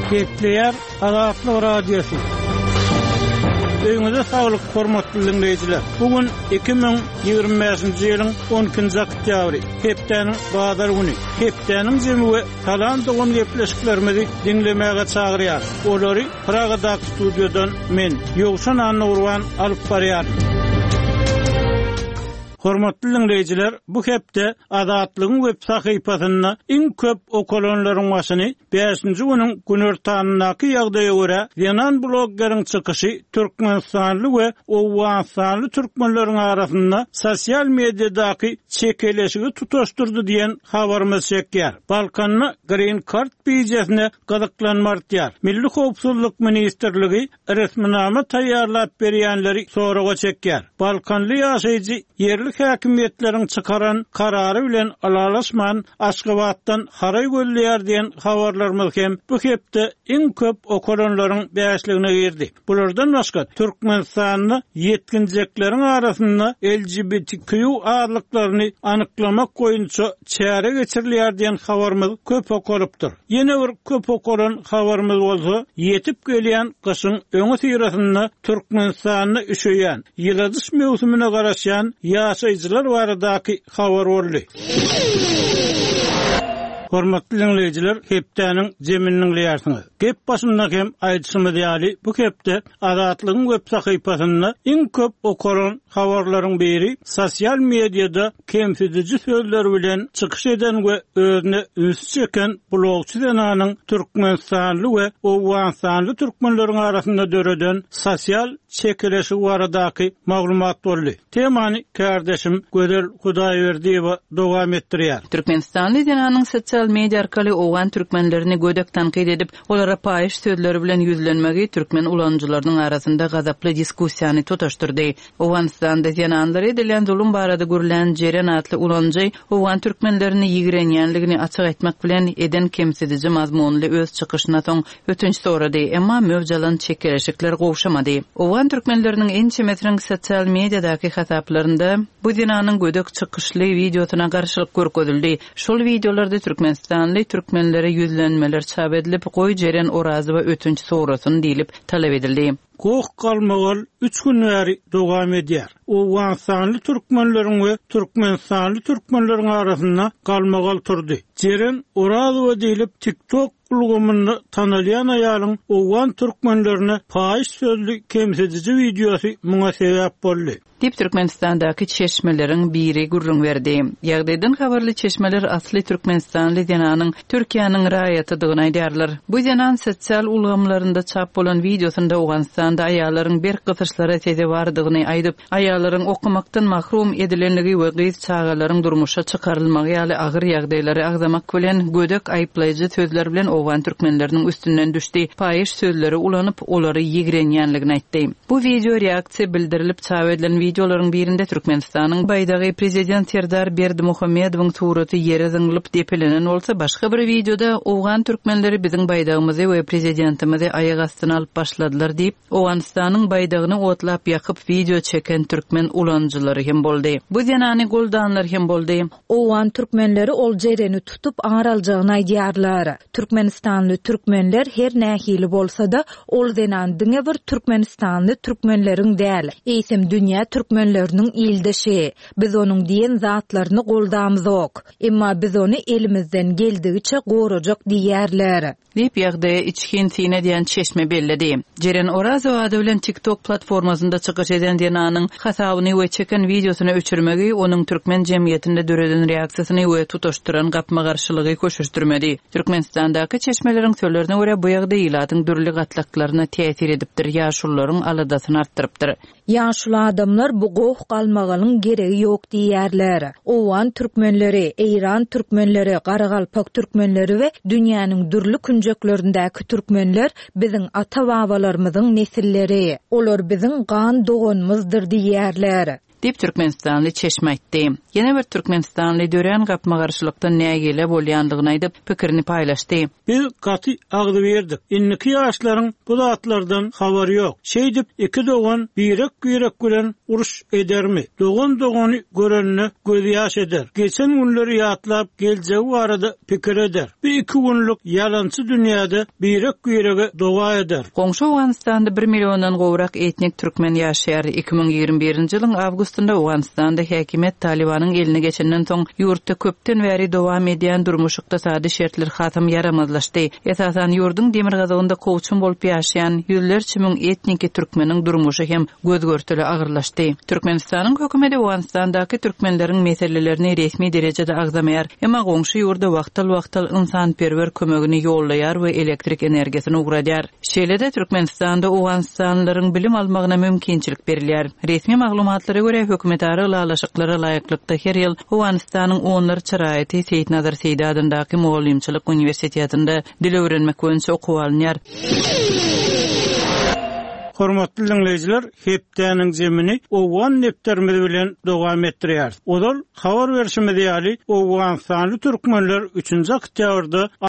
Bekleyer Azatlyk Radiosu. Öňüňizde saglyk, hormatly dinleýijiler. Bugün 2025-nji ýylyň 12-nji oktýabry, hepdeniň bazar güni. Hepdeniň jemy we talan dogan gepleşiklerimizi dinlemäge çagyrýar. Olary Pragadaky studiodan men Ýogşan Anurwan alyp barýar. Hormatly dinleýijiler, bu hepde Azatlygyň web sahypasyna iň köp okulanlaryň başyny 5-nji güniň günortanynaky ýagdaýa görä ýanan bloggeriň çykyşy Türkmenistanly we Owganstanly türkmenleriň arasynda sosial mediadaky çekeleşigi tutaşdyrdy diýen habarymyz çekýär. Balkanny Green Card bijesine gazaklanmardyar. Milli Howpsuzlyk Ministrligi resminama taýýarlap berýänleri soraga çekýär. Balkanly ýaşaýjy yerli häkimetleriň çykaran karary bilen alalaşman Aşgabatdan haray göllýär diýen habarlarymyz hem bu hepde iň köp okulanlaryň bäşligine girdi. Bulardan başga Türkmenistanyny yetkinjeklerin arasynda LGBTQ ağırlıklarını anyklamak boýunça çäre geçirilýär diýen habarymyz köp okulypdyr. Ýene bir köp okulan habarymyz bolsa, ýetip gelýän gyşyň öňe syrasynda Türkmenistanyny üşeýän, ýyldys mewsumyna garaşan ýaşaýjylar baradaky habar boldy. Hormatly dinleýijiler, hepdeniň jeminiň ýarsyňyz. Gep başynda hem aýdyşymy diýäli, bu hepde Azatlygyň web sahypasyna iň köp okulan habarlaryň biri sosial mediada kemsiziji sözler bilen çykyş eden we özüne üns çeken blogçy denanyň Türkmenistanly we Owganstanly türkmenleriň arasynda döreden sosial çekeleşi baradaky maglumat boldy. Temany kardeşim Gödel Hudaýberdiýew dowam etdirýär. Türkmenistanly denanyň sosial media arkaly Owgan türkmenlerini gödek tanqid edip, olara paýyş sözleri bilen ýüzlenmegi türkmen ulanjylarynyň arasynda gazaply diskussiýany tutaşdyrdy. Owganstanda ýananlar edilen zulüm barada görülen Jeren atly ulanjy Owgan türkmenlerini ýigrenýänligini açyk etmek bilen eden kemsiziji mazmunly öz çykyşyna soň ötünç sorady, emma mövjalan çekeleşikler gowşamady. Owgan türkmenleriniň en çemetiriň sosial mediadaky hasaplarynda bu denanyň gödek çykyşly videosyna garşylyk görkezildi. Şol videolarda Türkmenistanly türkmenlere ýüzlenmeler çap edilip, goý Jeren orazy we ötünç sorasyn diýilip talap edildi. Goh galmagal 3 gün bäri dowam edýär. Owganstanly türkmenleriň we Türkmenistanly türkmenleriň arasynda galmagal turdy. Jeren orazy we diýilip TikTok ulgamyny tanalýan aýalyň Owgan türkmenlerine paýyş sözli kemsiziji videosy muňa sebäp boldy. Dip Türkmenistandaky çeşmeleriň biri gurrun berdi. Ýagdaýdan habarly çeşmeler asly Türkmenistanly denanyň Türkiýanyň raýatydygyny aýdýarlar. Bu denan sosial ulgamlarynda çap bolan videosunda Owganstanda aýallaryň bir gysyşlara teze bardygyny aýdyp, aýallaryň okumakdan mahrum edilenligi we gyz çagalaryň durmuşa çykarylmagy ýaly agyr ýagdaýlary agzamak bilen gödek aýplaýjy sözler bilen Owgan türkmenleriniň üstünden düşdi. Paýyş sözleri ulanyp, olary ýigrenýänligini aýtdy. Bu video reaksiýa bildirilip çap edilen videolaryň birinde Türkmenistanyň baýdagy prezident Serdar Berdimuhammedowyň suraty ýere zyňlyp depelenen bolsa, başga bir videoda Owgan türkmenleri biziň baýdagymyzy we prezidentimizi aýak astyna alyp başladylar diýip, Owganstanyň baýdagyny otlap ýakyp video çeken türkmen ulanjylary hem boldy. Bu denany goldanlar hem boldy. Owgan türkmenleri ol Jereni tutup aňaraljagyny aýdýarlar. Türkmenistanly türkmenler her nähili bolsa-da ol denan diňe bir Türkmenistanly türkmenleriň däl. Eýsem dünýä türkmenleriniň ildeşi. Biz onuň diýen zatlaryny goldamyzok. Emma biz ony elimizden geldigiçe gorajak diýerler. Dip ýagdaýa içkin sine diýen çeşme belledi. Jeren orazy ady bilen TikTok platformasynda çykyş eden denanyň hasabyny we çeken videosyny öçürmegi onuň türkmen jemgyýetinde döreden reaksiýasyny we tutaşdyran gapma garşylygy köşüşdirmedi. Türkmenistandaky çeşmeleriň sözlerine görä bu ýagdaý ilatyň dürli gatlaklaryna täsir edipdir, ýaşullaryň aladasyny artdyrypdyr. Ýaşul adamlar bu goh galmagalyň geregi ýok diýerler. Owgan türkmenleri, Eýran türkmenleri, Garagalpak türkmenleri we dünýäniň dürli künjeklerindäki türkmenler biziň ata-babalarymyzyň nesilleri. Olar biziň gan doganymyzdyr diýerler. diýip Türkmenistanly Çeşme aýtdy. Ýene bir Türkmenistanly dören gapma garşylykda nägele bolýandygyny aýdyp pikirini paýlaşdy. Biz gaty agdy berdik. Inniki ýaşlaryň bu zatlardan habary ýok. Şeýdip iki dogan birek bilen uruş edermi? Dogan görenini gözi ýaş eder. Geçen günleri ýatlap geljegi barada pikir eder. Bir iki günlük ýalansy dünýäde birek doga eder. Goňşy Awganistanda 1 milliondan gowrak etnik türkmen ýaşaýar. 2021-nji ýylyň awgustynda Awganistanda häkimet Talibanyň eline geçenden soň ýurtda köpden bäri dowam edýän durmuş ykdysady şertler hatym yaramazlaşdy. Esasan ýurdun demir gazagynda kowçun bolup ýaşaýan ýüzlerçe müň etniki türkmeniň durmuşy hem gözgörtüli agyrlaşdy. Türkmenistanyň hökümeti Awganistandaky türkmenleriň meselelerini resmi derejede agzamaýar, emma goňşy ýurda wagtal insanperwer kömegini ýollaýar we elektrik energiýasini ugradýar. Şeýlede Türkmenistanda Awganistanlylaryň bilim almagyna mümkinçilik berilýär. Resmi maglumatlara görä hökümet aralaşyklara laýyklykda her ýyl Awganistanyň onlar çyraýaty Seýdnazar Seýdi adyndaky Mugallimçilik Uniwersitetinde dil öwrenmek boýunça okuw alınýar. Hormatly dinleyijiler, hepdeniň zemini Owgan neptermedi bilen dowam etdirýär. Odal habar berişimizde ýaly Awganistanly türkmenler 3-nji oktýabrda